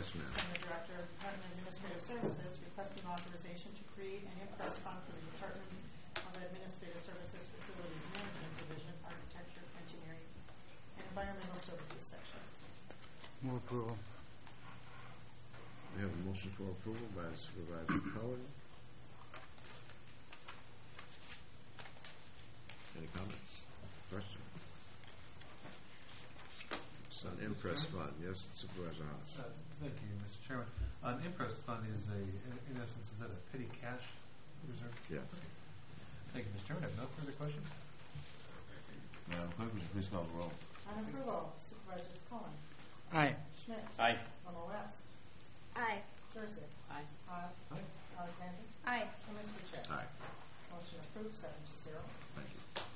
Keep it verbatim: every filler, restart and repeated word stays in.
Yes, ma'am. From the Director of Department of Administrative Services requesting authorization to create an impress fund for the Department of Administrative Services Facilities Management Division, Architecture, Engineering, and Environmental Services section. Move approval. We have a motion for approval by Supervisor Cohen. Any comments? Questions? It's an impress fund. Yes, Supervisor Hollis. Uh, thank you, Mister Chairman. An impress fund is a, in, in essence, is that a petty cash reserve? Yeah. Okay. Thank you, Mister Chairman. I have no further questions. Madam Clerk, would you please call the roll? On approval, Supervisors Cohen, Aye. Schmidt, Aye. Gilmore West, Aye. Thursday, Aye. Haas, Aye. Alexander, Aye. and Mister Chair. Aye. Motion approved, seven to zero. Thank you.